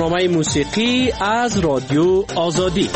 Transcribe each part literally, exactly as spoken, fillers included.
برنامه موسیقی از رادیو آزادی.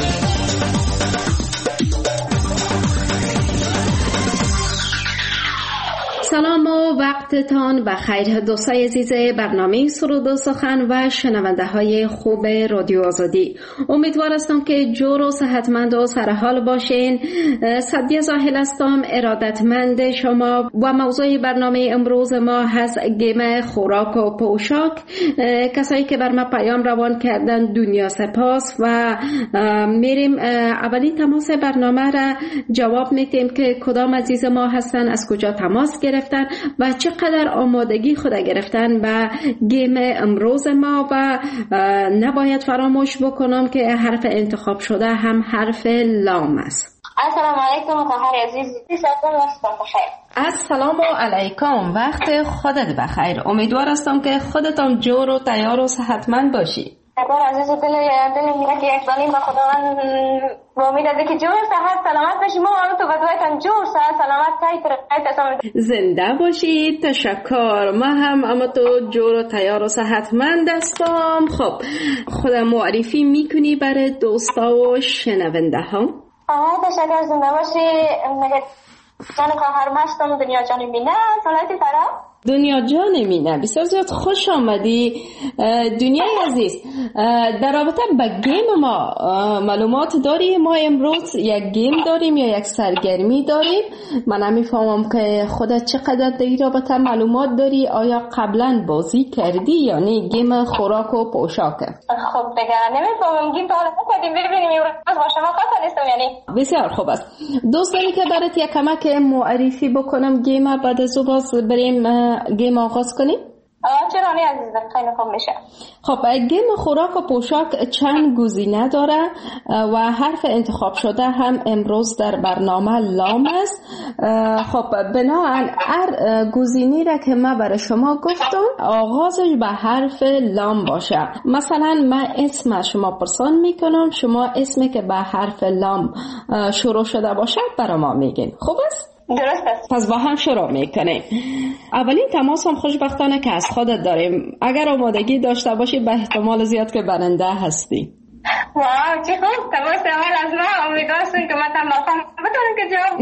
سلام و وقتتان بخیر دوستای عزیز برنامه سرود و سخن و شنونده های خوب رادیو آزادی. امیدوار هستم که جور و صحتمند و سرحال باشین. سعدیه زاهل هستم، ارادتمند شما و موضوع برنامه امروز ما هست گیم خوراک و پوشاک. کسایی که بر ما پیام روان کردن دنیا سپاس و میریم اولین تماس برنامه را جواب میدیم که کدام عزیز ما هستن، از کجا تماس گرفتن و چقدر آمادگی خود گرفتن به گیم امروز ما. و نباید فراموش بکنم که حرف انتخاب شده هم حرف لام است. السلام علیکم خواهر عزیز، السلام علیکم، وقت خودت بخیر. امیدوار هستم که خودتان جور و تیار و صحتمند باشی. اگر عزیز دل دل میگه که یک دانیم با خداوند با امید که جور صحت سلامت باشی. ما هم تو بدویتان جور صحت سلامت تایی زنده باشی. تشکر. ما هم اما تو جور و تیار و صحتمند هستم. خب خودم معرفی میکنی برای دوستا و شنونده ها؟ آه تشکر. زنده باشی. مگه جان خواهر مستم دنیا جان مینه. سلامتی فرا دنیا جان مینه، بسیار زیاد خوش آمدی. دنیای عزیز، در رابطه با گیم ما معلومات داری؟ ما امروز یک گیم داریم یا یک سرگرمی داریم. من نمیفهمم که خودت چقدر در این رابطه معلومات داری. آیا قبلا بازی کردی یا نه؟ گیم خوراک و پوشاکه. خب دیگه نمیفهمم گیم تا حالا نکردیم، ببینیم امروز با شما خاطر نیستم. یعنی بسیار خوب است. دوست داری که برات یک کمک معرفی بکنم گیم، بعد از او باز بریم گیم آغاز کنیم؟ آه چرا نه عزیزم، خیلی خوب میشه. خب گیم خوراک و پوشاک چند گزینه داره و حرف انتخاب شده هم امروز در برنامه لام است. خب بنابراین هر گزینه‌ای را که من برای شما گفتم آغازش به حرف لام باشه. مثلا من اسم شما پرسان میکنم، شما اسمی که به حرف لام شروع شده باشه برای ما میگین. خوب است؟ درست است. پس با هم شروع میکنیم. اولین تماس هم خوشبختانه که از خودت داریم. اگر آمادگی داشته باشی به احتمال زیاد که برنده هستی. واو چی خوب. تماس اول از ما. امیدوارم که من تمام بتونم که جواب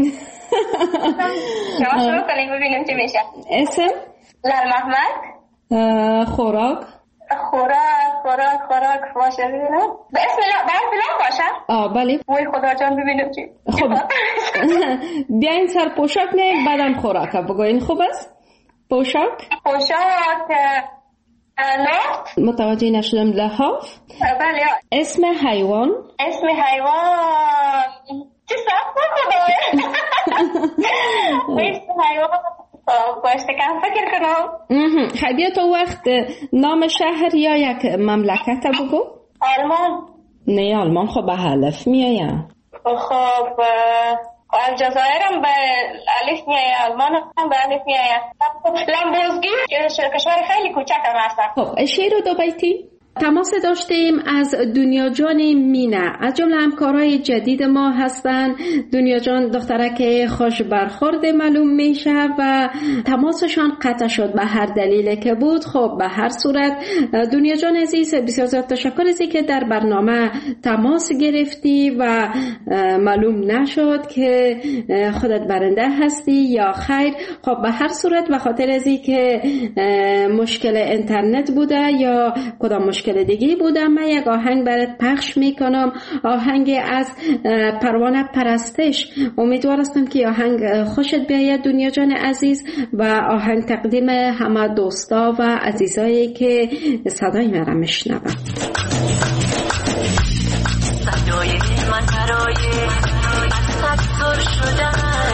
شما شروع کنیم ببینیم چی میشه. اسم؟ لال محمد. خوراک؟ خوراک خوراک خوراک باشه ببینم. به اسم لا به اسم لا باشه. آه بله. وای خدا جان ببینم چی. خب بیاین سر پوشاک نه بعدم خوراک بگوین. خوب است؟ پوشاک؟ پوشاک لحاف. متوجه نشدم. لحاف؟ بله. اسم حیوان؟ اسم حیوان چی سخت بکنه. اسم حیوان باشته کم فکر کنم. خیلی تو وقت نام شهر یا یک مملکت بگو. آلمان. نه آلمان خب به الف میایم. خب الجزایر هم به الف میایه، آلمان هم به الف میایه. لامبورگی کشور خیلی کوچک هم هستن. خب شعر و دو بیتی. تماس داشتیم از دنیا جان مینه، از جمله همکارای جدید ما هستن. دنیا جان دخترک خوش برخورد معلوم میشه و تماسشان قطع شد به هر دلیلی که بود. خب به هر صورت دنیا جان عزیز بسیار زیاد تشکر ازی که در برنامه تماس گرفتی و معلوم نشد که خودت برنده هستی یا خیر. خب به هر صورت به خاطر ازی که مشکل اینترنت بوده یا کدام مشکل دیگه بودم، من یک آهنگ برات پخش میکنم. آهنگ از پروانه پرستش. امیدوار هستم که آهنگ خوشت بیاید دنیا جان عزیز و آهنگ تقدیم همه دوستا و عزیزایی که صدای مرا میشنون. صدای من برای تکثر شده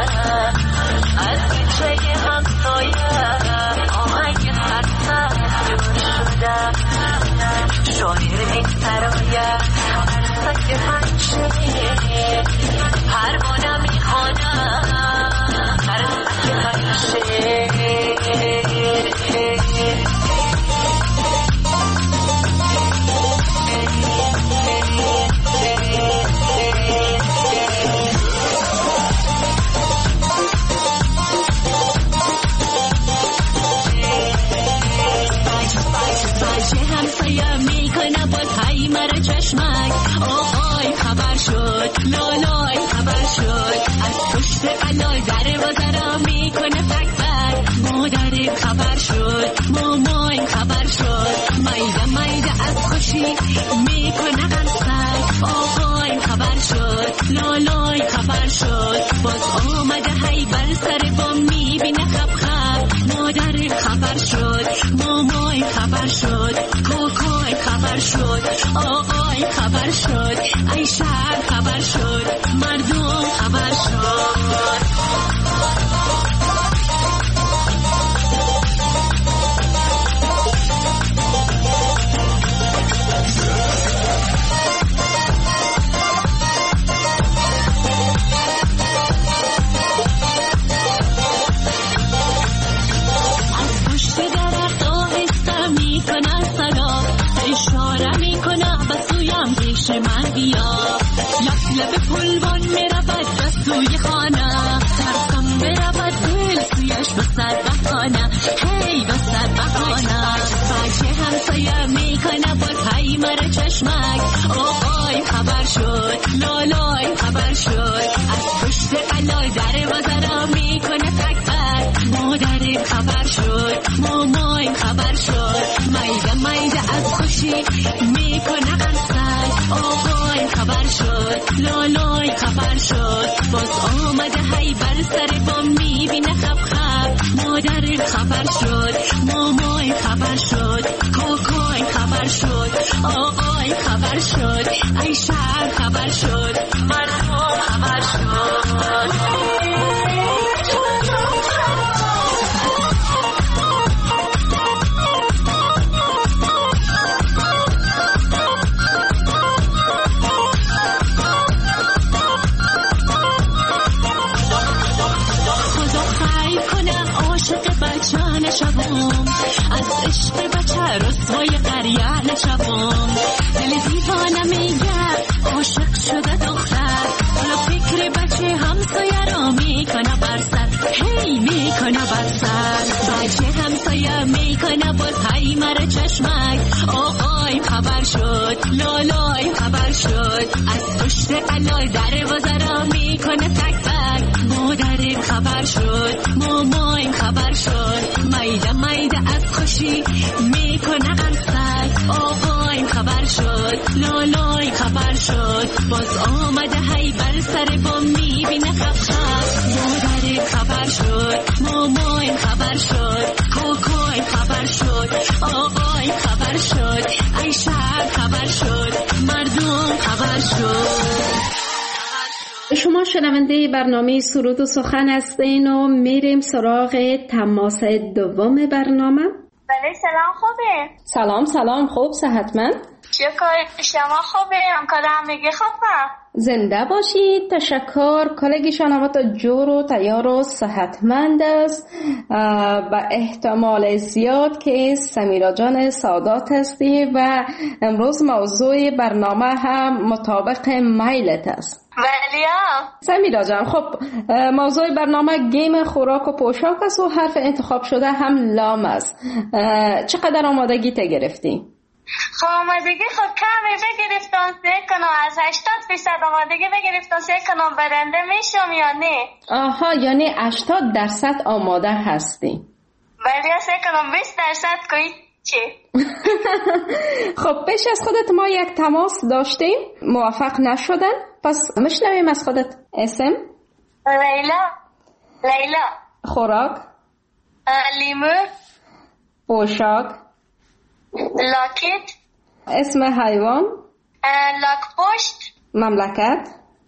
از چه همسایه آهنگ خسته شده شاعر این سرایه سک پنشه پروانه میخوانه هر سک پنشه همسایه میکنه شد لالای خبر شد از پشت قلای در بازارا میکنه فک فک مادر خبر شد مامای خبر شد مایده مایده از خوشی میکنه قنصک آقای خبر شد لالای خبر شد باز آمده هی بر سر بام میبینه خب خب مادر خبر شد مامای خبر شد کوکای خبر شد آقای خبر شد ای شهر خبر شد مردم خبر شد من بیا لب لب پلوان میرود دستوی خانه ترسم برود دل سویش بسد بخانه هی بسد بخانه بچه همسایه میکنه باز هی مره چشمک آقای خبر شد لالای خبر شد از پشت قلای در بازارا میکنه تک تک مادر خبر شد مامای خبر شد میده میده از خوشی میکنه قنصک آقای خبر شد لالای خبر شد باز آمده هی بر سر بام میبینه خب خب مادر خبر شد مامای خبر شد کوکای خبر شد آقای خبر شد ای شهر خبر شد مردم خبر شد نشوم از عشق بچه رسوای قریه نشوم دل دیوانه میگه عاشق شده دختر حالا فکر بچه همسایه را میکنه بر سر هی میکنه بر سر بچه همسایه میکنه باز هی مره چشمک آقای خبر شد لالای خبر شد از پشت قلای در بازارا میکنه تک تک مادر خبر شد مامای خبر شد میده میده از خوشی میکنه قنصک آقای خبر شد لالای خبر شد باز آمده هی بر سر بام میبینه خب خب مادر خبر شد مامای خبر شد کوکای خبر شد آقای خبر شد ای شهر خبر شد مردم خبر شد. شما شنونده برنامه سرود و سخن هستین و میریم سراغ تماس دوم برنامه. بله سلام خوبه؟ سلام سلام خوب صحتمند؟ چکار شما خوبه؟ همکارم میگه خوبه؟ زنده باشید تشکر. کالگی شنوات جور و تیار و صحتمند است و احتمال زیاد که سمیرا جان سادات هستی و امروز موضوع برنامه هم مطابق میلت است. بله سمیرا جان خب موضوع برنامه گیم خوراک و پوشاک است و حرف انتخاب شده هم لام است. چقدر آمادگی تا گرفتی؟ خب آمادگی خب کمی بگرفتم سه کنم از هشتاد فیصد آمادگی بگرفتم سه کنم برنده میشم یا نه؟ آها یعنی هشتاد درصد آماده هستی؟ بله سه کنم بیست درصد کوی چی؟ خب پیش از خودت ما یک تماس داشتیم موفق نشدن پس مشنویم از خودت. اسم؟ لیلا. لیلا. خوراک؟ لیمو. پوشاک؟ لاکت. اسم حیوان؟ لاکپشت. مملکت؟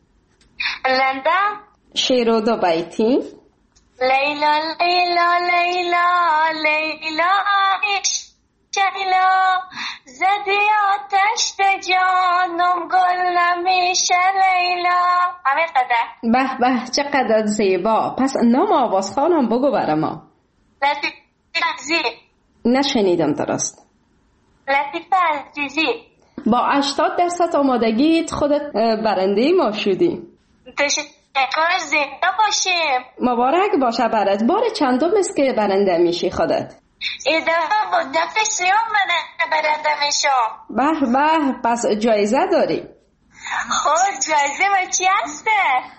لندن. شعر و دو بیتی؟ لیلا لیلا لیلا لیلا عشق لیلا زدی آتش به جانم گل نمیشه لیلا. همه قدر. به به چقدر زیبا. پس نام آوازخوانم بگو برای ما. لطیفه عزیزی. نشنیدم درست. لطیفه عزیزی. با هشتاد درصد آمادگیت خودت برنده ما شدی. تشکر زنده باشیم. مبارک باشه برات. بار چندم است که برنده میشی خودت؟ این دفعه با دفعه سیوم من برنده میشم. به به پس جایزه داری. خب جایزه ما چی هسته؟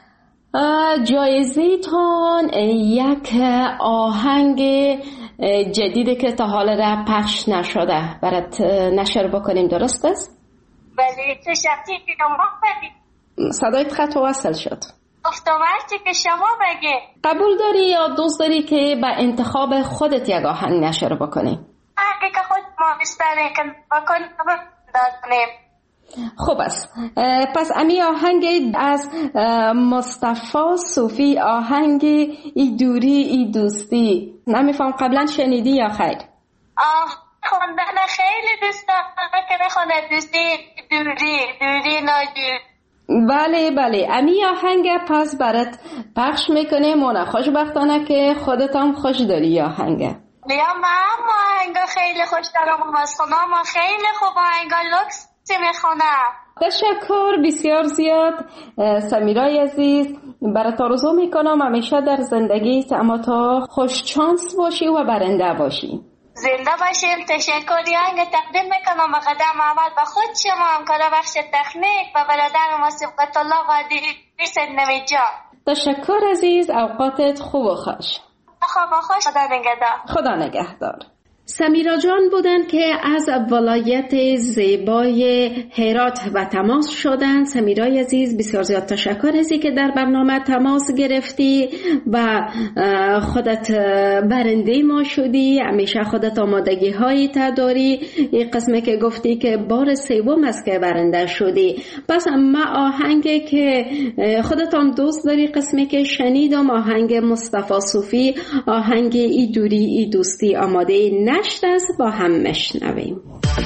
جایزه تان یک آهنگ جدیده که تا حال را پخش نشده برات نشر بکنیم، درست است؟ بله. چه شرطی که شما بگید؟ صدایت خط وصل شد. افتوارتی که شما بگید. قبول داری یا دوست داری که به انتخاب خودت یک آهنگ نشر بکنیم؟ اگه که خود ما بستاره که بکنیم دادنیم. خوب است. پس امی آهنگ از مصطفی صوفی، آهنگ ای دوری ای دوستی، نمیفهم قبلا شنیدی یا خیر؟ آه خوندن خیلی دوست دارم که بخونه دوستی دوری دوری ناجور. بله بله امی آهنگ پس برات پخش میکنیم و خوشبختانه که خودت هم خوش داری آهنگ. بیا من آهنگ خیلی خوش دارم و از خونم خیلی خوب آهنگ لکس میخونم. تشکر بسیار زیاد سمیرای عزیز، برات آرزو میکنم همیشه در زندگی اما تا خوش چانس باشی و برنده باشی. زنده باشیم. تشکری آهنگ تقدیم میکنم و قدم اول به خود شما همکار بخش تکنیک و برادر ما صبغت الله قادری سنمی جان. تشکر عزیز، اوقاتت خوب و خوش. خوب و خوش. خدا نگهدار. خدا نگهدار. سمیرا جان بودند که از ولایت زیبای هرات و تماس شدند. سمیرای عزیز بسیار زیاد تشکر ازی که در برنامه تماس گرفتی و خودت برنده ما شدی. همیشه خودت آمادگی هایی تا داری. این قسمه که گفتی که بار سوم است که برنده شدی. پس ما آهنگی که خودت هم دوست داری قسمه که شنیدم، آهنگ مصطفی صوفی، آهنگ ای دوری ای دوستی آماده نه نشت است، با هم مشنویم.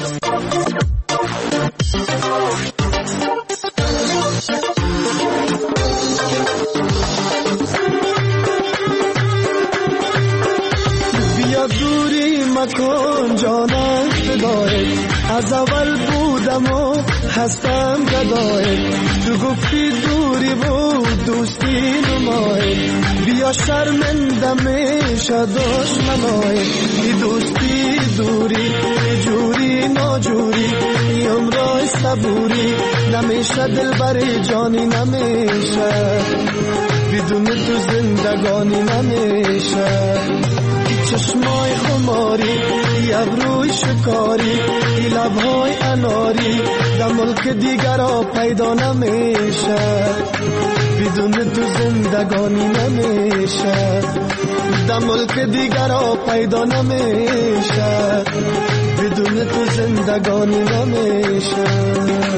بیا دوری مکن جانم فدای، از اول بودم و هستم گدای، تو گفتی دوری بود دوستی نمای، بیا شرمنده میشه دشمنای، ای دوستی دوری جوری ناجوری، ای عمرای صبوری نمیشه دل بری جانی نمیشه، بدون تو زندگانی نمیشه، چشمای خماری ای ابروی شکاری ای لبهای اناری در ملک دیگر را پیدا نمیشه، بدون تو زندگانی نمیشه، در ملک دیگر را پیدا نمیشه، بدون تو زندگانی نمیشه.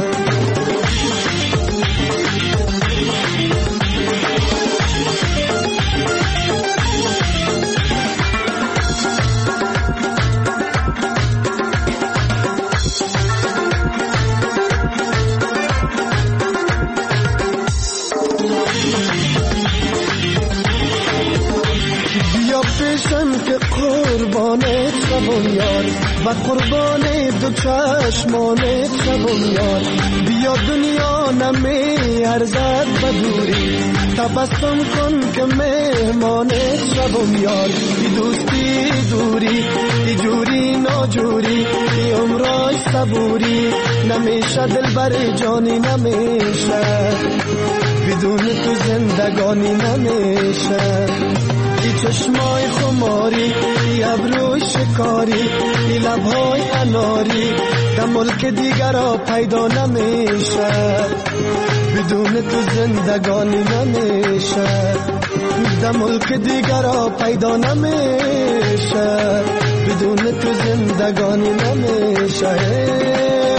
که قربانت شبم یار و قربان دو چشمانت شبم یار، بیا دنیا نمی ارزد بدوری، تبسم کن که مهمانت شبم یار، ای دوستی دوری ای جوری ناجوری ای عمرای صبوری نمیشه دل بر جانی نمیشه، بدون تو زندگانی نمیشه، ای چشمای خماری ای ابروی شکاری ای لبهای اناری در ملک دیگر را پیدا نمیشه، بدون تو زندگانی نمیشه، در ملک دیگر را پیدا نمیشه، بدون تو زندگانی نمیشه.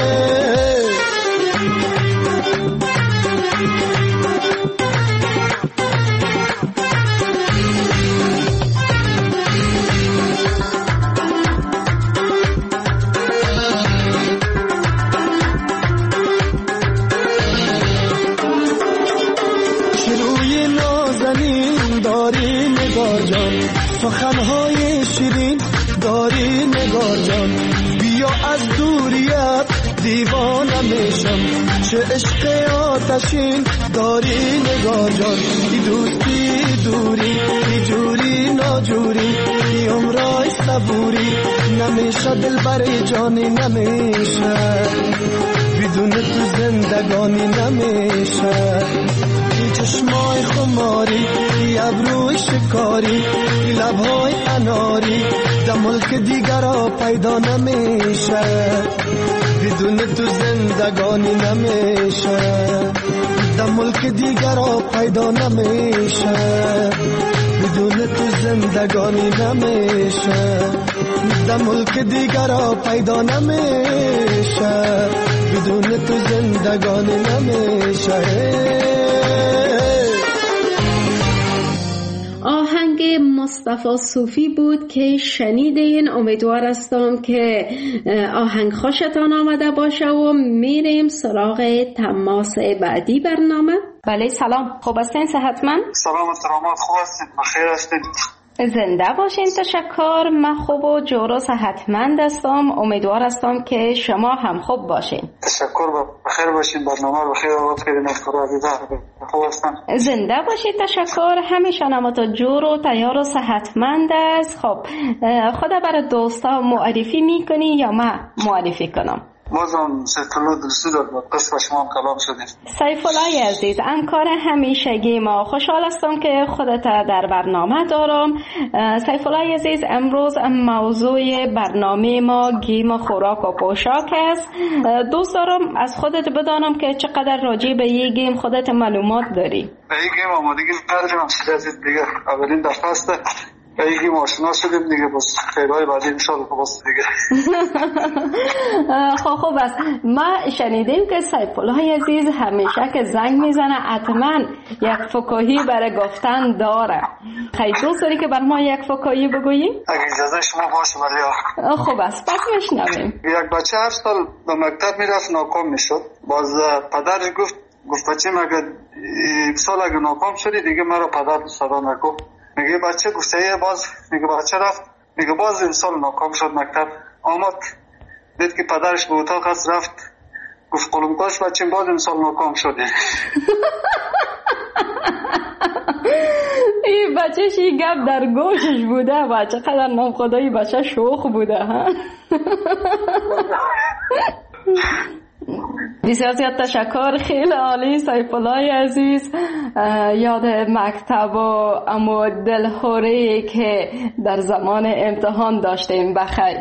سخنهای شیرین داری نگار جان، بیا از دوریت دیوانه میشم، چه عشق آتشین داری نگار جان، ای دوستی دوری ای جوری ناجوری ای عمرای صبوری نمیشه دل بر جانی نمیشه، بدون تو زندگانی نمیشه. این چشمای خماری، این ابروی شکاری، این لبهای اناری در ملک دیگرها پیدا نمیشه. بدون تو زندگانی نمیشه، در ملک دیگرها پیدا نمیشه. بدون تو زندگانی نمیشه، در ملک دیگرها پیدا نمیشه. بدون تو زندگانی نمیشه. آهنگ مصطفی صوفی بود که شنیدین. امیدوار هستم که آهنگ خوشتان آمده باشه و میریم سراغ تماس بعدی برنامه. بله سلام، خوب هستین؟ صحتمند؟ سلام سلامت، خوب هستین؟ بخیر هستین؟ زنده باشین. تشکر. من خوب و جور و صحتمند هستم. امیدوار هستم که شما هم خوب باشین. تشکر، بخیر باشین. برنامه بخیر آباد کردین. از کار عزیزم خوب هستم. زنده باشید. تشکر. همیشه نمات جور و تیار و صحتمند است. خب خدا برای دوستا معرفی میکنی یا من معرفی کنم؟ بازم سیفالله دلسوز بود. قصد شما هم کلام شدید. سیفالله عزیز، همکار همیشگی ما، خوشحال هستم که خودت در برنامه دارم. سیفالله عزیز، امروز موضوع برنامه ما گیم خوراک و پوشاک است. دوست دارم از خودت بدانم که چقدر راجع به این گیم خودت معلومات داری. به این گیم آمادگی ندارم عزیز دیگه. اولین دفعه است به این گیم آشنا شدیم دیگه. بس خیرهای بعدی انشالله بس دیگه. خب خوب است. ما شنیدیم که سیفالله عزیز همیشه که زنگ میزنه حتما یک فکاهی برای گفتن داره. خیلی دوست داری که بر ما یک فکاهی بگویی؟ اگه اجازه شما باشه. ولی خوب است، پس میشنویم. یک بچه هر سال به مکتب میرفت، ناکام میشد. باز پدرش گفت گفت بچه مگه سال اگه ناکام شدی دیگه مرا پدر صدا نکن. میگه بچه گفته باز میگه بچه رفت، میگه باز این سال ناکام شد. مکتب آمد دید که پدرش به اتاق هست، رفت گفت قلمکاش بچه باز این سال ناکام شده. این بچهش این گپ در گوشش بوده. بچه قدر نام خدایی بچه شوخ بوده ها. بسیار زیاد تشکر. خیلی عالی سیفالله عزیز. یاد مکتب و امو دلخوری که در زمان امتحان داشتیم بخیر.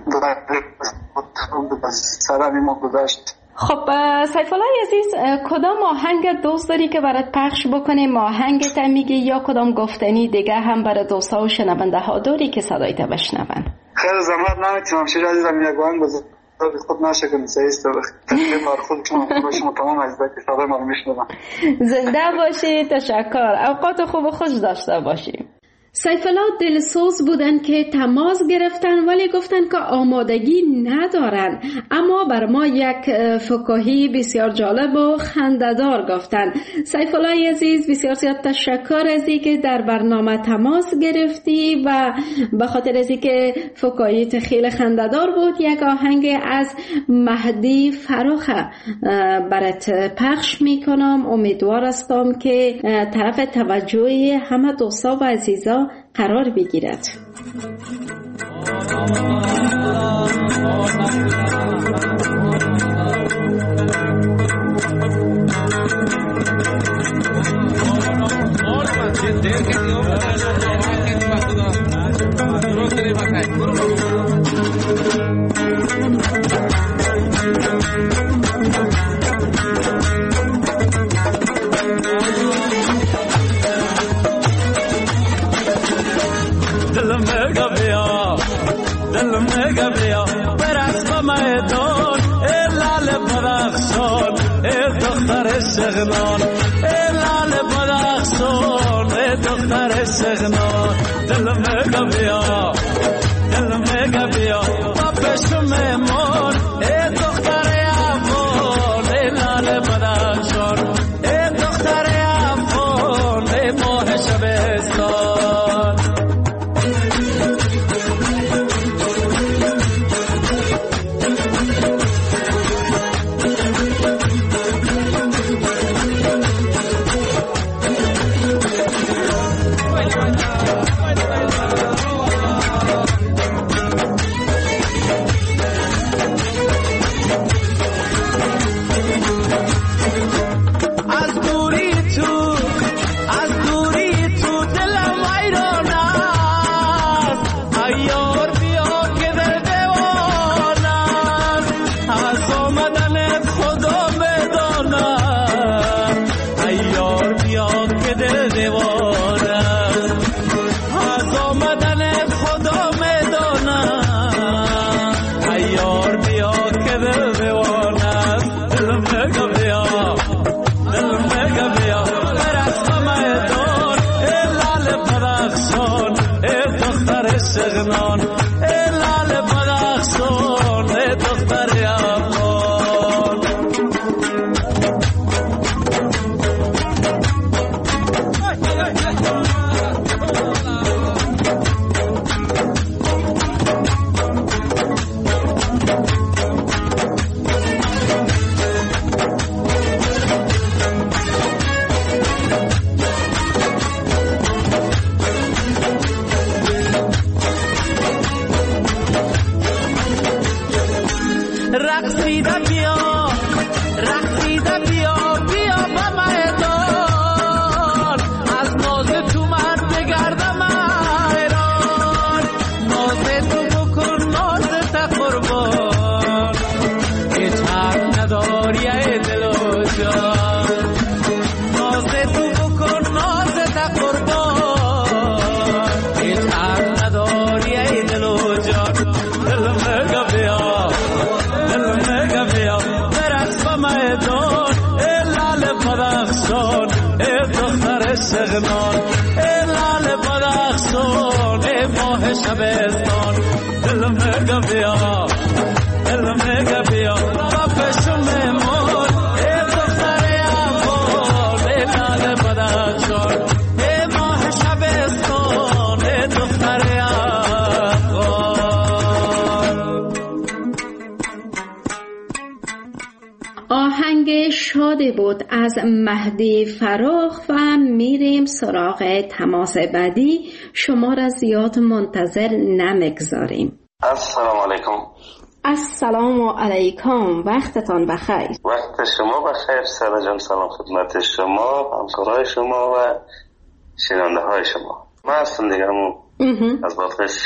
سرمی ما گذشت. خب سیفالله عزیز، کدام آهنگ دوست داری که برات پخش بکنیم؟ آهنگت میگی یا کدام گفتنی دیگه هم برای دوستا و شنونده ها داری که صدایت بشنون؟ خیلی زحمت نمیتونم شیر عزیزم یک آهنگ بزن خود نشه کنی سعیست تقریب بر خود شما باشیم و تمام عزیزه که صدای ما رو میشنون. زنده باشی. تشکر. اوقات خوب و خوش داشته باشی. سیفالله دلسوز بودن که تماس گرفتن ولی گفتن که آمادگی ندارن، اما بر ما یک فکاهی بسیار جالب و خنده‌دار گفتن. سیفالله عزیز، بسیار زیاد تشکر از اینکه در برنامه تماس گرفتی و به خاطر از اینکه فکاهیت خیلی خنده‌دار بود. یک آهنگ از مهدی فراخ برات پخش میکنم. امیدوار هستم که طرف توجه همه دوستا و عزیزا قرار بگیرد. سغنان ای لال بدخشان ای دختر سغنان دل مگا بیا دل مگا بیا با پشم مون ای دختر افغان ای لال بدخشان ای دختر افغان ای ماه شبستان. یار بیا که دل دیوانه از آمدن خدا میدانم ای یار بیا که دل دیوانه دل میگه بیا دل میگه بیا برسم میدان ای لال بدخشان ای دختر شغنان ای لال بدخشان ای دختر افغان رقصیده بیا رقصیده بیا بیا به میدان از ناز تو من بگردم حیران ناز تو بکن ناز تا قربان هیچ حق نداری ای دل و جان ناز تو بکن ناز تا قربان هیچ حق نداری ای دل و جان دل میگه بیا دل میگه بیا برقص به میدان ای لال بدخشان ای دختر شغنان ای لال بدخشان ای ماه شبستان دل میگه بیا دل میگه بیا با پشم میمون ای دختر افغان ای لال بدخشان ای ماه شبستان ای دختر افغان. آهنگ شادی بود از مهدی فراخ و میریم سراغ تماس بعدی. شما را زیاد منتظر نمیگذاریم. السلام علیکم. السلام علیکم، وقتتان بخیر. وقت شما بخیر سارا جان. سلام خدمت شما، همکارای شما و شنونده های شما. ما هستم دیگه همون از بادغیس.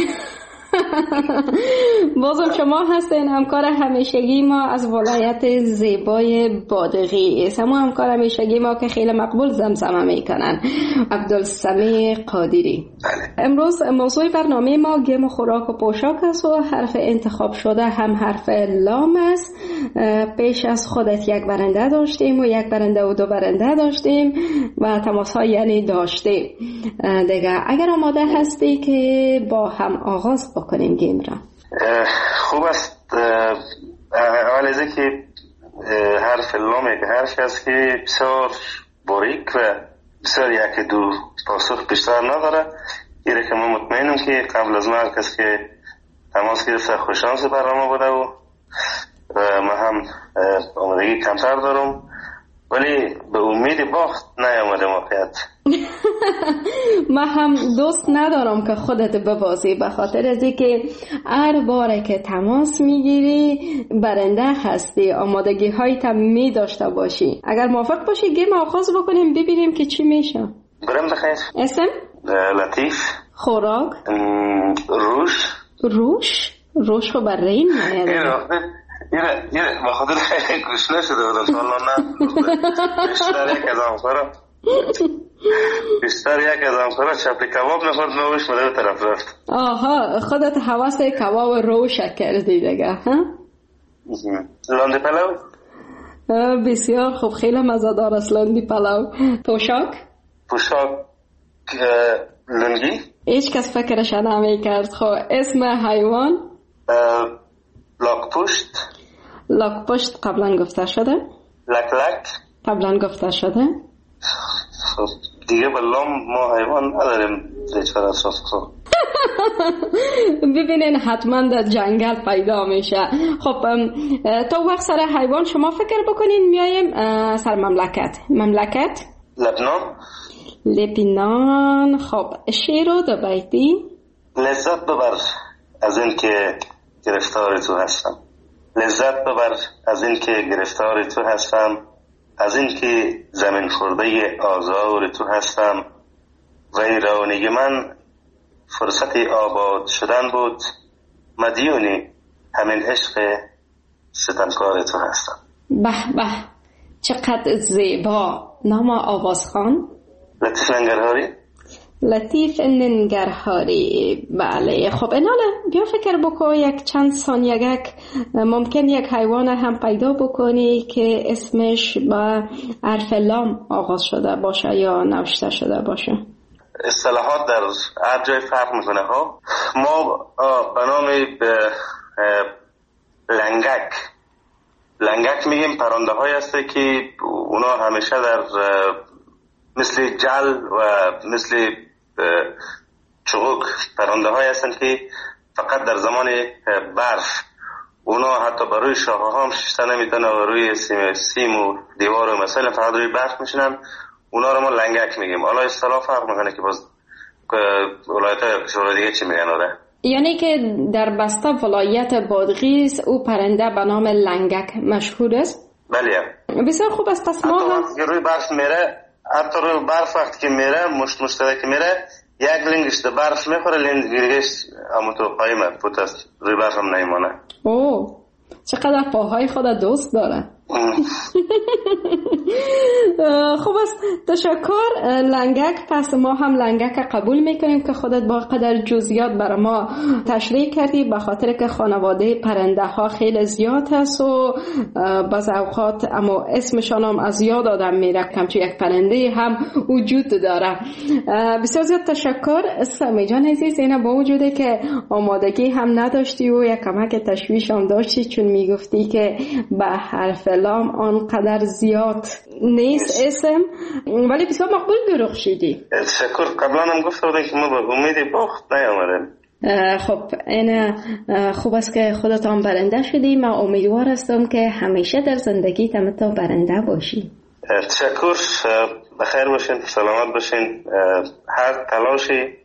بازم شما هستین همکار همیشگی ما از ولایت زیبای بادغیس، همون همکار همیشگی ما که خیلی مقبول زمزمه میکنن، عبدالسمیع قادری. امروز موضوع برنامه ما گیم و خوراک و پوشاک است و حرف انتخاب شده هم حرف لام است. پیش از خودت یک برنده داشتیم و یک برنده و دو برنده داشتیم و تماس ها یعنی داشتیم دیگه. اگر آماده هستی که با هم آغاز بکنیم گیم را. خوب است. اول از اینکه حرف لام یک حرف است که بسیار باریک و بسیار یک دو پاسخ بیشتر نداره. ایره که ما مطمئنم که قبل از ما هر کس که تماس گرفته خوششانس برنامه بوده و ما هم آمادگی کمتر دارم، ولی به امید باخت نیامده موقعیت. من هم دوست ندارم که خودت ببازی، به خاطر از اینکه هر باره که تماس میگیری برنده هستی، آمادگی هایی هم می داشته باشی. اگر موافق باشی گیم آغاز بکنیم ببینیم که چی میشه. برم بخیر. اسم؟ لطیف. خوراک؟ روش. روش؟ روش خب بر رین میاد. یه یه با خاطر خیلی گوشنه شده بودم سوالا نه بیشتر یک از همکارم بیشتر یک از همکارم چپلی کباب نخورد نوش مده به طرف رفت. آها خودت حواس کباب روش کردی دیگه ها؟ لاندی پلو. بسیار خوب، خیلی مزه‌دار است لاندی پلو. پوشاک؟ پوشاک لنگی. هیچ کس فکرش نمی کرد. خب اسم حیوان؟ لاکپشت. لاکپشت قبلا گفته شده؟ لک لک قبلا گفته شده؟ خب دیگه بلام ما حیوان نداریم هیچ کار اساس. خب ببینین حتما در جنگل پیدا میشه. خب تو وقت سر حیوان شما فکر بکنین میایم سر مملکت. مملکت؟ لبنان. لبنان. خب شعر و دو بیتی. لذت ببر از این که گرفتار تو هستم. لذت ببر از این که گرفتار تو هستم، از این که زمین خورده آزار تو هستم. ویرانگی من فرصت آباد شدن بود، مدیونی همین عشق ستمکار تو هستم. به به چقدر زیبا. نام آوازخوان؟ لطیف ننگرهاری. لطیف ننگرهاری. بله. خب ایناله بیا فکر بکن یک چند ثانیه ممکن یک حیوان هم پیدا بکنی که اسمش با حرف لام آغاز شده باشه یا نوشته شده باشه. اصطلاحات در هر جای فرق میکنه. ها ما به نام لنگک لنگک میگیم پرنده های هسته که اونا همیشه در مثل جل و مثل چغوک پرنده های هستن که فقط در زمان برف اونا حتی بروی شاخه هم شیشته نمیتونه و روی سیم, سیم و دیوار و مسائل فقط روی برف میشنن. اونا رو ما لنگک میگیم. حالا اصطلاح فرق میکنه که باز ولایت های کشور دیگه چی میگن آره. یعنی که در بسته ولایت بادغیس او پرنده به نام لنگک مشهور است؟ بله. بسیار خوب است. پس ما هم روی برف میره، حتی روی برف وقتی که میره مشت مشترک میره یک لنگش در برف میخوره، لنگش همون تو قایمه پوت است، روی برف هم نیمانه. اوه چقدر پاهای خود دوست داره. خوب است، تشکر لنگک. پس ما هم لنگک قبول میکنیم که خودت با قدر جزئیات برای ما تشریح کردی، به خاطر که خانواده پرنده ها خیلی زیاد هست و بعض اوقات اما اسمشان هم از یاد آدم میره کمچو یک پرنده هم وجود داره. بسیار زیاد تشکر سمی جان عزیز. اینه با وجوده که آمادگی هم نداشتی و یک کمک تشویش هم داشتی چون میگفتی که به حرف لام آنقدر زیاد نیست اسم، ولی بسیار مقبول درخشیدی. تشکر. قبلا هم گفته بودن که ما به امیدی باخت نیامدیم. خب این خوب است که خودتان برنده شدی. من امیدوار هستم که همیشه در زندگی تمتا برنده باشی. تشکر. بخیر باشین، سلامت باشین. هر تلاشی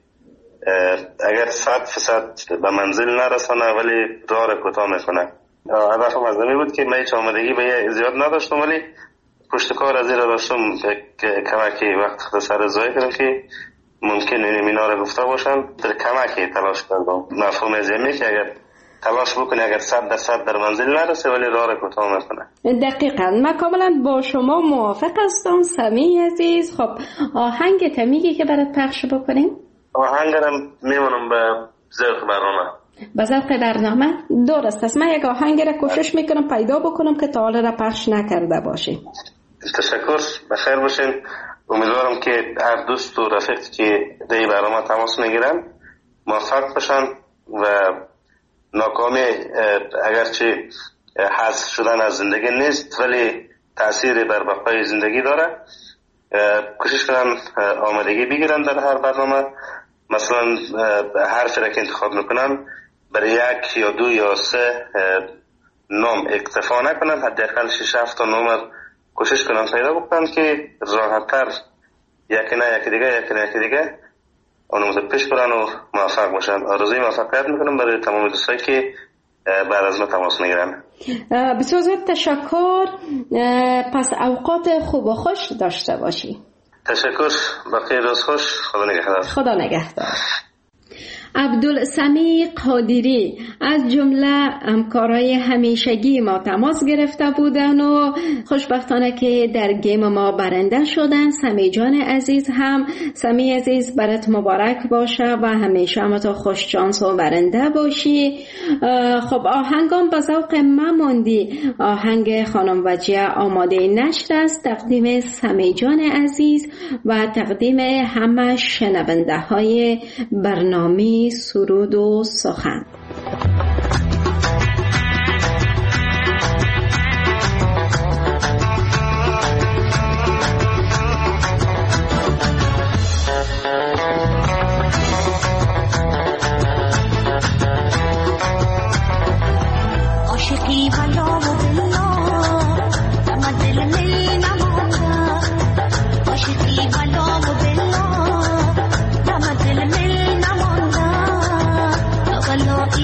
اگر صد فیصد به منزل نرسانه ولی راه را کوتاه میکنه. هدفم از نمی بود که من هیچ آمدگی به زیاد نداشتم ولی پشت کار از این را داشتم کمکی وقت سر ازایی کردم که ممکن این اینا را گفته باشم. در کمکی تلاش کردم. مفهوم از اینه که اگر تلاش بکنی اگر صد در صد در منزل نرسه ولی راه را کوتاه میکنه. دقیقاً من کاملا با شما موافق هستم سمی عزیز. خب آهنگ تمیگی که برات پخش بکنیم؟ آهنگ را میمونم به ذوق برنامه. به ذوق برنامه درست است. من یک آهنگ را کوشش میکنم پیدا بکنم که تا حالا را پخش نکرده باشی. تشکر. بخیر باشین. امیدوارم که هر دوست و رفیق که در برنامه تماس میگیرن موفق باشن و ناکامی اگرچه حذف شدن از زندگی نیست ولی تأثیری بر بقای زندگی داره. کوشش کنن آمادگی بگیرن در هر برنامه. مثلا حرفی را که انتخاب میکنن برای یک یا دو یا سه نام اکتفا نکنن، حداقل شش هفت تا نمر کوشش کنن پیدا بکنن که راحت‌تر یکی نه یکی دیگه یکی نه یکی دیگه اونو پیش برن و موفق باشن. آرزوی موفقیت میکنم برای تمام دوستایی که بعد از ما تماس میگیرن. بسیار زیاد تشکر. پس اوقات خوب و خوش داشته باشی. تشکر. بقیه روز خوش. خدا نگهدار. خدا نگهدار. عبدالسمیع قادری از جمله همکارای همیشگی ما تماس گرفته بودن و خوشبختانه که در گیم ما برنده شدن. سمی جان عزیز هم سمی عزیز برات مبارک باشه و همیشه هم تو خوش شانس و برنده باشی. خب آهنگام به ذوق من موندی. آهنگ خانم وجیه آماده نشر است، تقدیم سمی جان عزیز و تقدیم همه شنونده های برنامه سرود و سخن. عاشقی بلا و بلا دم دل می نمانده، عاشقی بلا و بلا دم دل می نمانده، بلا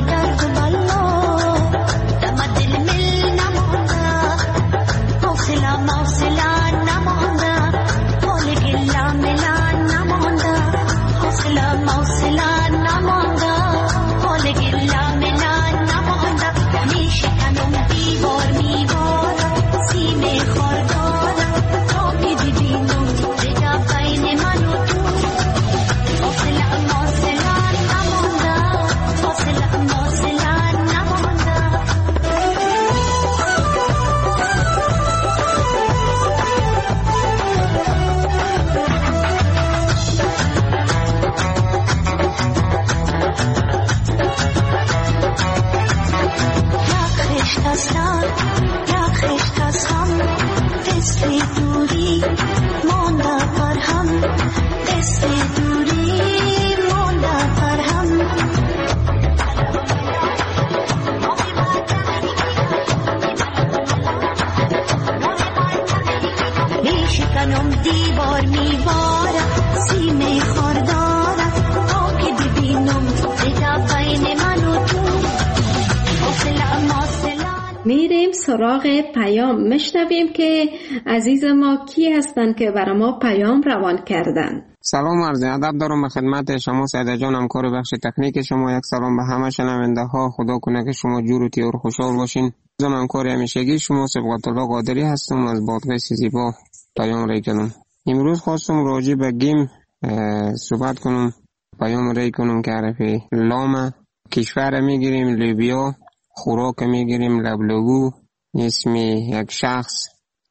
بار میبارم سینه خاردارم تا که ببینم زده بین من و تو فاصله ماصله. میریم سراغ پیام، مشنویم که عزیز ما کی هستن که برای ما پیام روان کردن. سلام عرض ادب دارم به خدمت شما سعید جان، همکار بخش تکنیک شما. یک سلام به همه شنونده ها. خدا کنه که شما جور و تیار خوشحال باشین. من همکار همیشگی شما صبغت الله قادری هستم از بادغیس زیبا پیام ری کنم. امروز خواستم راجع به گیم صحبت کنم. پیام ری کنم که حرف لام. کشور میگیریم لیبیا، خوراک میگیریم لبلگو، اسم یک شخص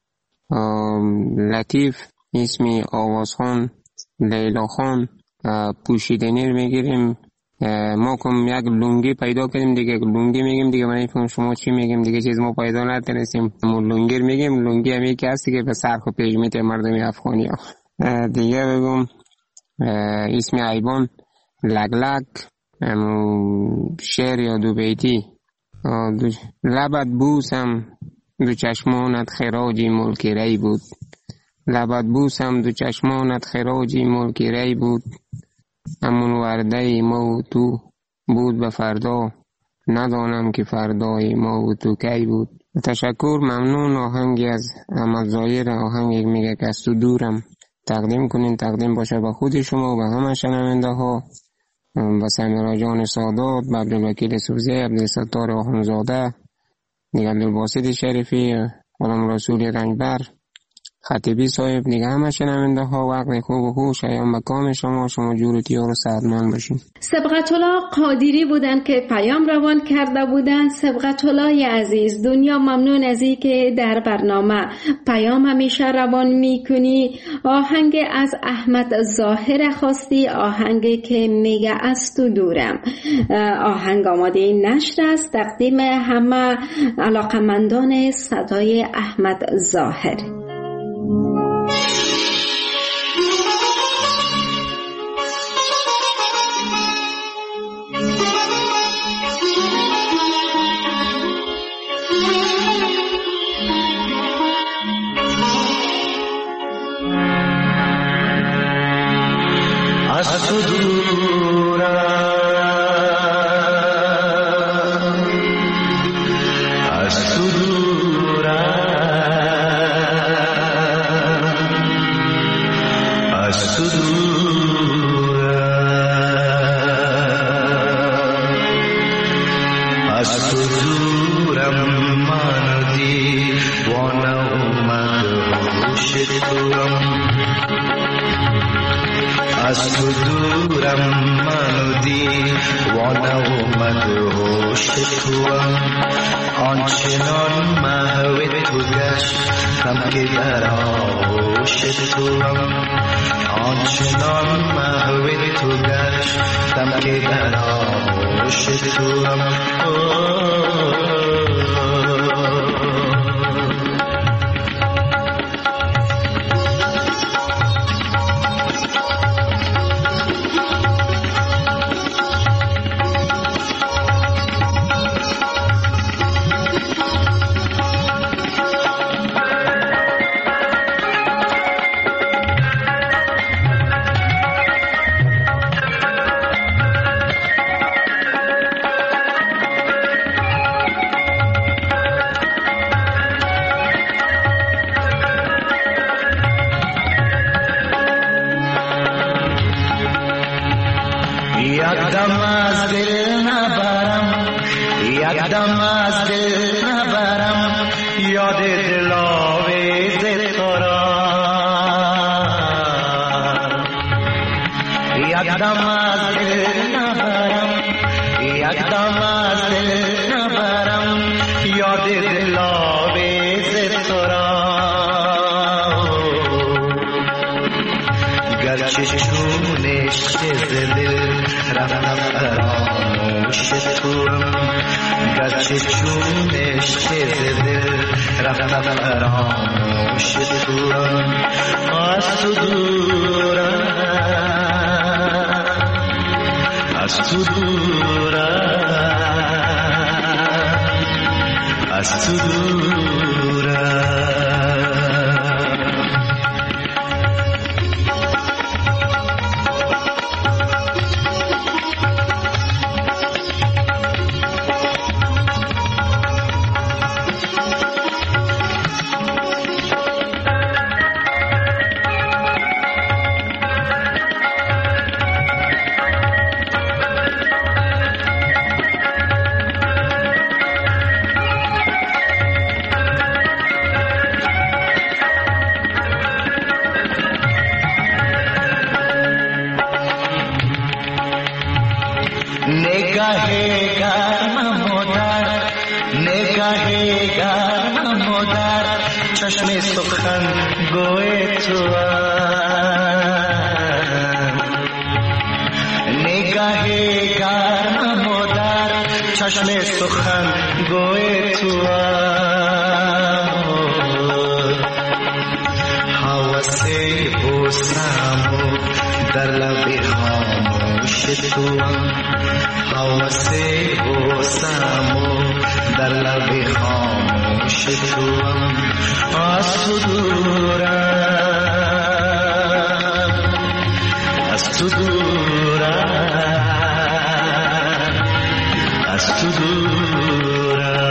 لطیف، اسم آوازخان لیلا خان. پوشیدنی میگیریم، ما کم یک لونگی پیدا کردیم دیگه، لونگی میگیم دیگه، من نمیفهمم شما چی میگیم دیگه، چیز ما پیدا نتونستیم، ما لونگی میگیم. لونگی هم یکی هستی که به سرخ و پیش میته مردمی افغانی ها. دیگه بگم اسم عیبان لگلگ، شعر یا دو بیتی. لبت بوسم دو چشمانت خراجی ملکی ری بود، لبت بوسم دو چشمانت خراجی ملکی ری بود، همون ورده ما و تو بود به فردا، ندانم که فردای ما و تو کی بود. تشکر، ممنون. آهنگی از احمد ظاهر، آهنگی میگه که از تو دورم تقدیم کنین. تقدیم باشه به خود شما و به همه شنونده ها، به سمیرا جان سادات، به عبدالوکیل سوزی، عبدالستار آخونزاده، دیگه عبدالباسط شریفی، غلام رسول رنگبر، خطیبی صاحب، دیگه همه شنونده ها وقت خوب و خوش ایام بکام شما. شما جور و تیار و سعدمند باشین. سبقت الله قادری بودن که پیام روان کرده بودن. سبقت الله عزیز، دنیا ممنون از این که در برنامه پیام همیشه روان میکنی. آهنگ از احمد ظاهر خواستی، آهنگی که میگه از تو دورم. آهنگ آماده نشر است، تقدیم همه علاقمندان صدای احمد ظاهر. از تو دورم، از تو دورم، از تو دورم، از تو دورم، من دیوانه اومد هوش دورم، از تو دورم، من دیوانه اومد هوش توام، آنچنان محو تو گشتم که در آغوش توام، آنچنان محو تو گشتم که در آغوش توام. یکدم از دل نبرم، یکدم از دل نبرم، یاد دلاویز تو را، یکدم از دل نبرم، یکدم از دل نبرم، یاد دلاویز تو را، گرچه چونش دل رفتم فراموش توام، گرچه چونش دل رفتم فراموش توام، از تو دورم، از تو دورم، از تو دورم. چشم سخن گوی تو نگاه گرم و در چشم سخن گوی تو حوث بوسم و در لب خاموش تو حوث بوسم و در لب خاموش تو از تو دورم از تو دورم از تو دورم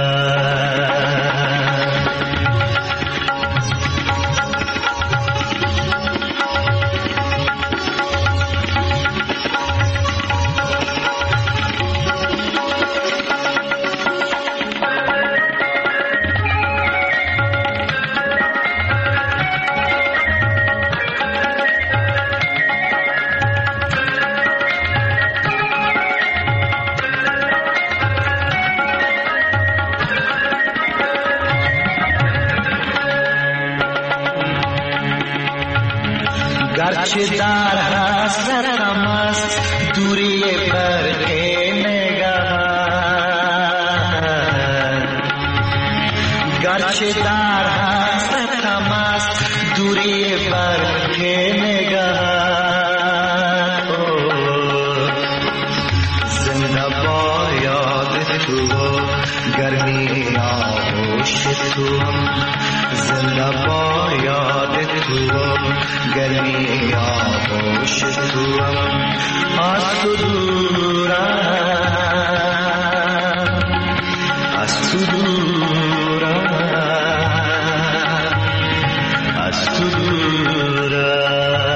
گرچه در حسرتم است دوری برق نگاه گرچه در حسرتم است دوری برق نگاه زنده با یاد تو گرمی آغوش تو زنده با یاد تو گرمی آغوش تو از تو دورم از تو دورم از تو دورم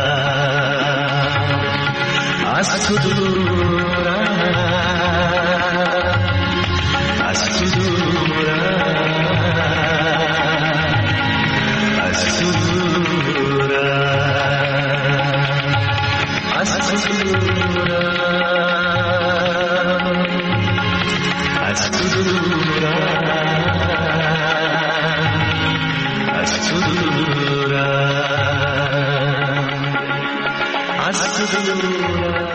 از تو دورم از تو دورم از تو دورم از تو دورم از تو دورم از تو دورم از تو دورم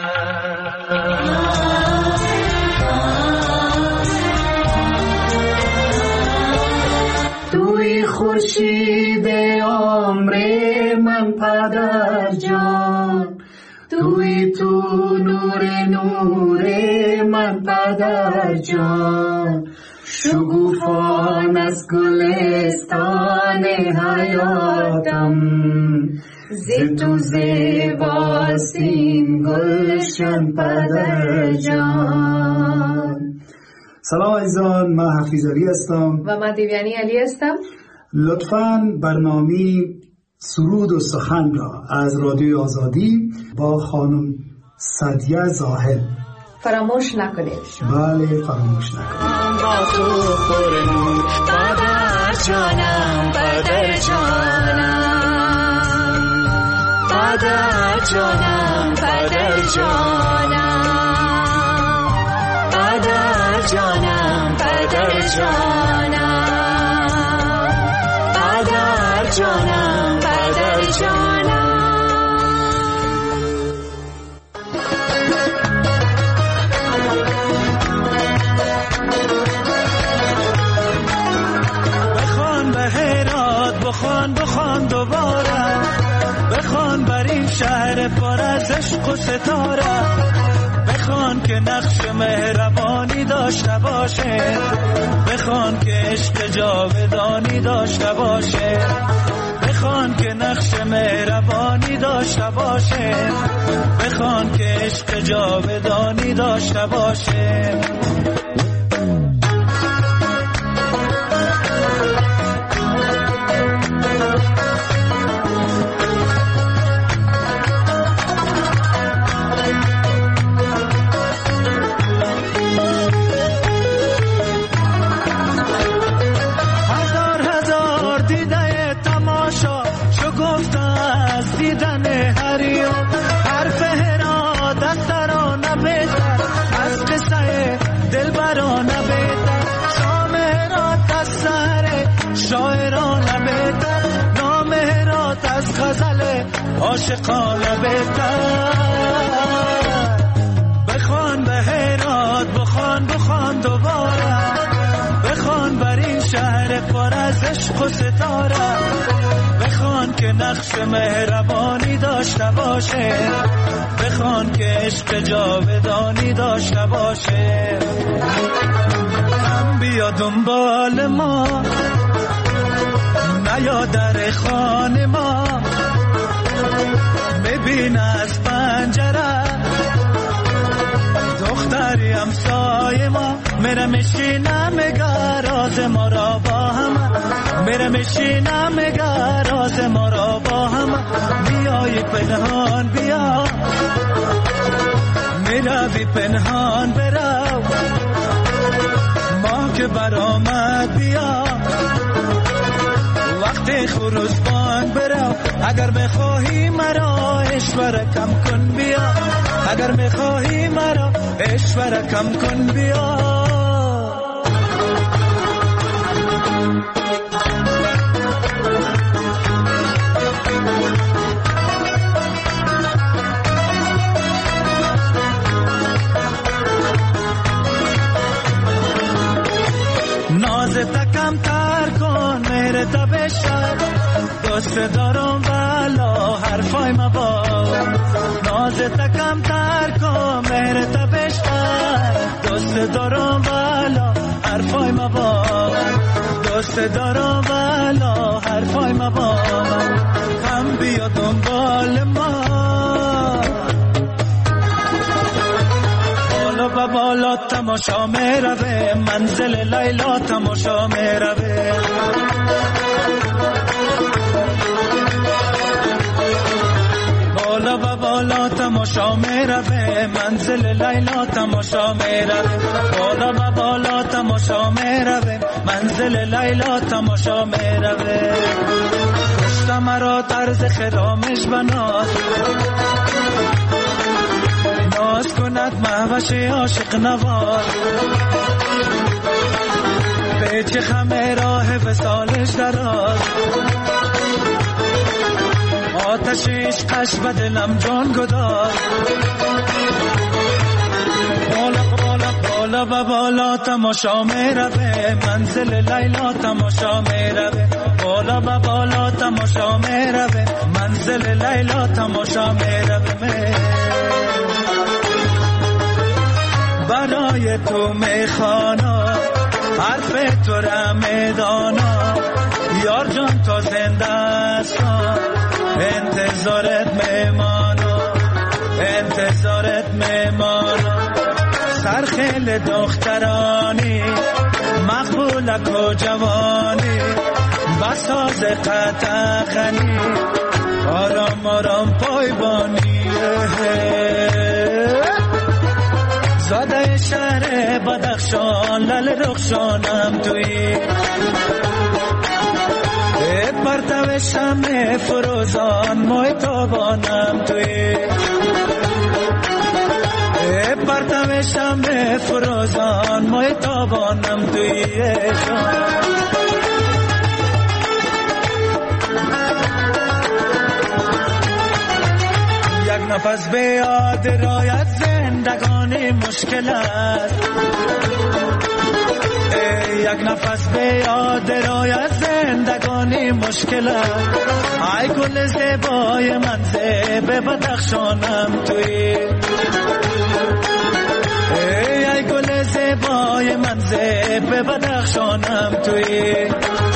توی خورشید عمر من پدر جان توی تو نور نور من پدر جان شگوفان از گلستان حیاتم ز تو زیباستین گلشن پدر جان. سلام عزیزان، من حفیظ علی هستم و من دیویانی علی هستم. لطفاً برنامه سرود و سخن را از رادیو آزادی با خانم سعدیه زاهد فراموش نکنید. بله فراموش نکنید. با تو پرنور پدر جانم پدر جانم پدر جانم پدر جانم پدر جانم پدر جانم پدر جانم پدر جانم. بخوان به هرات بخوان بخوان دوباره بخوان بر این شهر پر از عشق و ستاره بخوان که نقش مهربانی داشته باشه بخوان که عشق جاودانی داشته باشه بخوان که نقش مهربانی داشته باشه بخوان که عشق جاودانی داشته باشه. شاعرانه بهتر عاشقانه بهتر. بخوان به هرات، بخوان بخوان دوباره، بخوان بر این شهر پر از عشق و ستاره، بخوان که نقش مهربانی داشته باشه، بخوان که عشق جاودانی داشته باشه. هم بیا دنبال ما، نیا در خانه ما، ببین از پنجره دختری همسایه ما، میره میشینه میگه راز ما را با هم، میره میشینه میگه راز ما را با هم. بیای پنهان بیا، میروی پنهان برو، ما که برآمد بیا، وقت خروج بانگ برو. اگر بخواهی مرا اشوره کم کن بیا، اگر بخواهی مرا اشوره کم کن بیا. ناز تکم تر کن میره تا بشر، دوست دارم والا حرفای مبار. ناز تکم تر کن میره تا بشر، دوست دارم والا حرفای مبار، دوست دارم والا حرفای مبار. هم بیا دنبال ما، بالا و بالا تماشا میروه، منزل لیلا تماشا میروه. بالا و بالا تماشا میروه، منزل لیلا تماشا میروه. بالا و بالا تماشا میروه، منزل لیلا تماشا میروه. کشت مرا طرز خرامش بناز، ناز کند مهوش عاشق نواز. پیچ خمه راه وصالش دراز، آتش عشقش به دلم جان گداز. بالا بالا بالا و بالا تماشا میروه، منزل لیلا تماشا میروه. بالا و بالا تماشا میروه، منزل لیلا تماشا میروه. برای تو میخوانا حرف تو را میدانا، یار جان تا زنده هستم انتظارت میمانا، انتظارت میمانا. سرخیل دخترانی مقبولک و جوانی، بساز قطعخنی آرام آرام پایبانی. زاده شهر بدخشان لل رخشانم توی، پرتو شمع فروزان مای تابانم توی، پرتو شمع فروزان مای تابانم توی. یک نفس به یاد رایت زندگانی مشکل است، یک نفس به یاد رایت زندگانی مشکل است. ای گل زیبای من زیب بدخشانم توی، ای گل زیبای من زیب بدخشانم توی.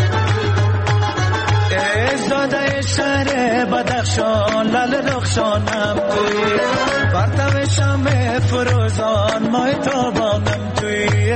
زاده شهر بدخشان لل رخشانم توی، پرتو شمع فروزان مای تابانم توی.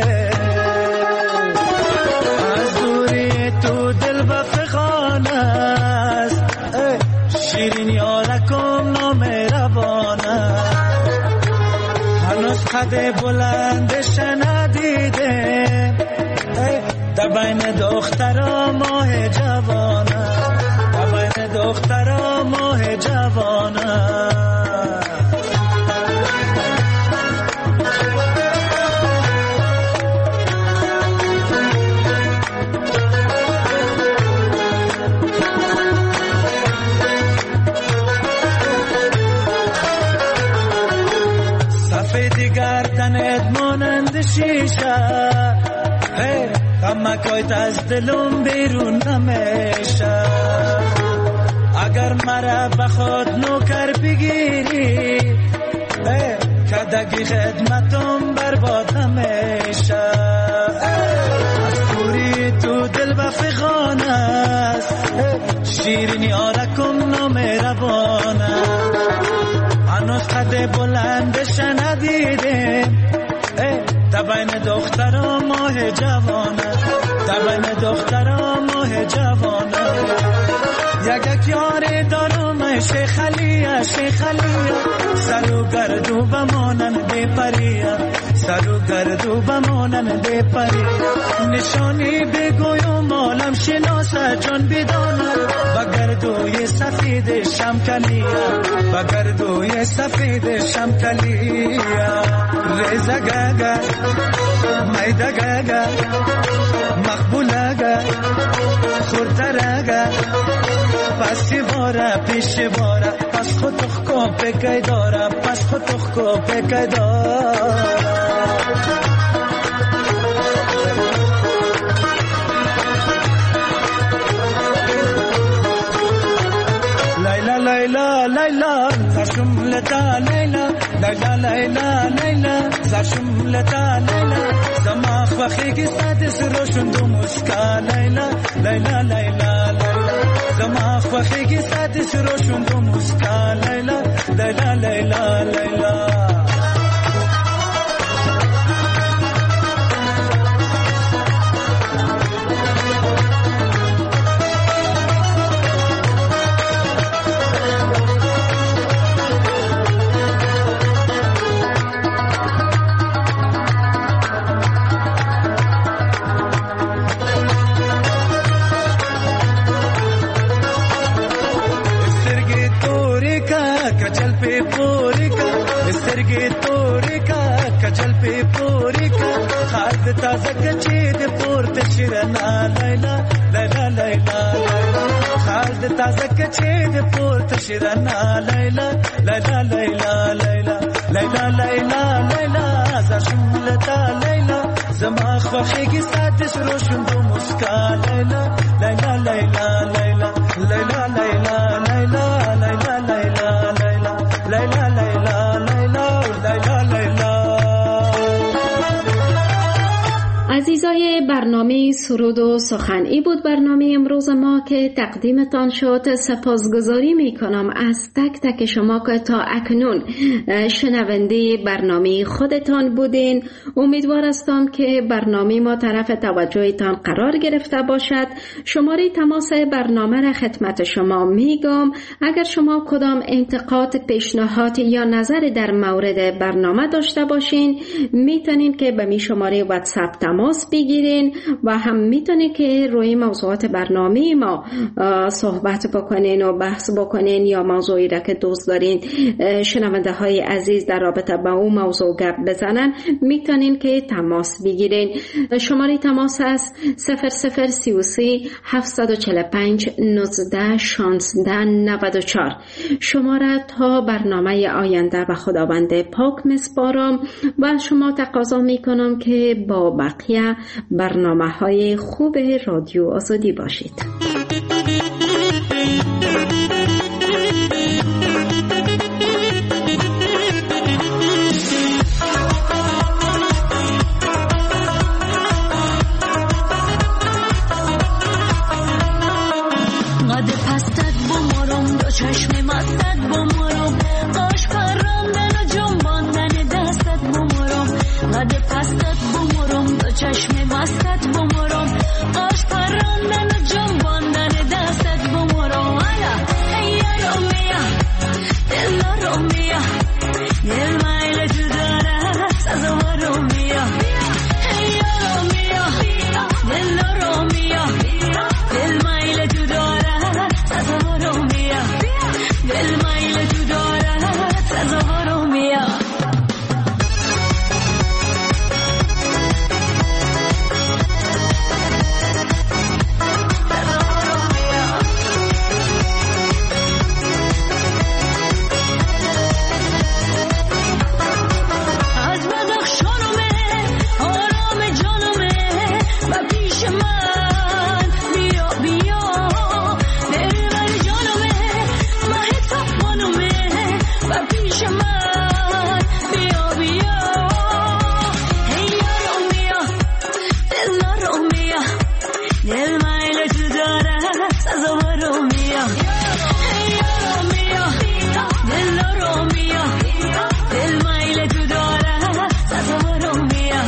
از دوری تو دل بفخان است، شیرین یارکم نامهربان است. هنوز قد بلندش ندیده، در بین دخترا ماه جوانه، در بین دخترا ماه جوانه. تنت مانند شیشه غمکایت از دلم بیرون نمیشه اگر مرا بخواد نوکر بگیری کدگی خدمتم برباد نمیشه از پوری تو دل بفغان است شیرینی آرکم نامهربانه هنوز قد بلندش ندیدیم تبین دخترا ماه جوانه تبین دخترا ماه جوانه یک یاری دارم شیخ علیه شیخ علیه سرو گردو بمانن بی پریه سرو گردو بمانن بی پریه نشانی بگویم عالم شناسه جان بداند و گردوی سفید شمکلیه و گردوی سفید شمکلیه ریزه گگه میده گگه مقبوله گه خورتره پسی باره پیش باره پس خود تخکو پکی داره پس خود تخکو پکی داره لیلا لیلا لیلا زرشم لتا لیلا لیلا لیلا لیلا زرشم لتا لیلا زماخ وخیگی سادس روشن دو مسکا لیلا لیلا لیلا لیلا زماخ وخیگی سادس روشن دو مسکا لیلا لیلا لیلا لیلا کچل پی پوری کا خالد تازه کچی د پورت شیرنا لیلا لیلا لیلا خالد تازه کچی د پورت شیرنا لیلا لیلا لیلا لیلا لیلا لیلا لیلا زشملتا لیلا زماخ وخیگی سادس روشن دو مسکا لیلا لیلا لیلا لیلا لیلا لیلا لیلا لیلا لیلا لیلا لیلا لیلا لیلا لیلا عزیزای برنامه سرود و سخن، ای بود برنامه امروز ما که تقدیمتان شد. سپاسگزاری می کنم از تک تک شما که تا اکنون شنونده برنامه خودتان بودین. امیدوار هستم که برنامه ما طرف توجهتان قرار گرفته باشد. شماره تماس برنامه را خدمت شما میگم. اگر شما کدام انتقاد، پیشنهاد یا نظر در مورد برنامه داشته باشین، میتونین که به می شماره واتساپ تماس بگیرین و هم میتونین که روی موضوعات برنامه ما صحبت بکنین و بحث بکنین یا موضوعی را که دوست دارین شنونده های عزیز در رابطه با اون موضوع گپ بزنن، میتونین که تماس بگیرین. شماره تماس است صفر صفر سی و سه هفتصد و چهل و پنج نوزده شانزده نود و چهار. شما را تا برنامه آینده به خداوند پاک میسپارم و شما تقاضا میکنم که با بقیه برنامه های خوب رادیو آزادی باشید. قد پستت بمارم دو چشم مستت بمارم قاش پراندن و جنباندن دستت بمارم قد پستت بمارم دو چشم مستت بمارم قاش پراندن و جنباندن و پیش من بیا بیا هی یارو میا دلارو میا دل مایل تو داره سازوارو میا هی یارو میا دلارو میا دل مایل تو داره سازوارو میا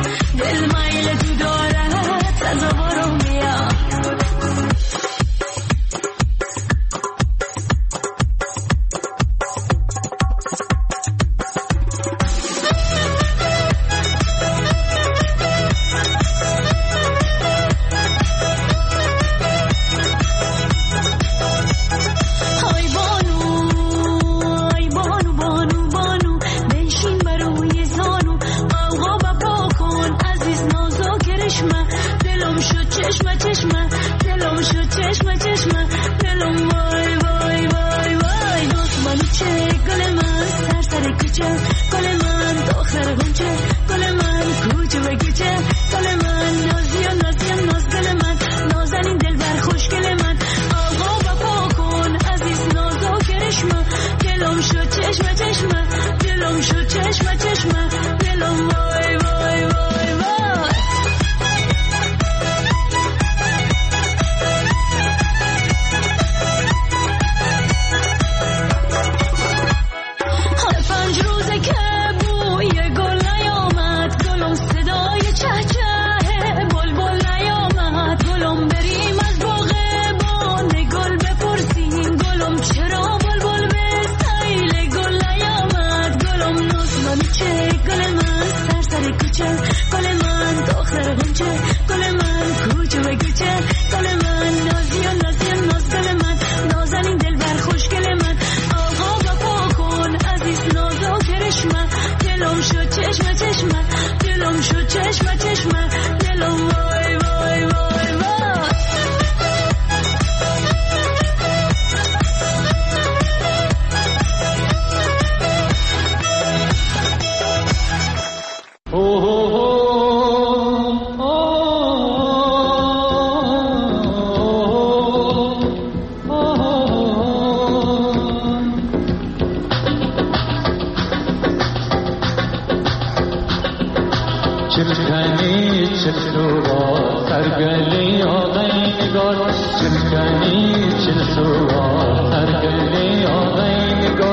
دل مایل تو داره سازوارو میا چلکنی چل سوا سرگلی آغای نگار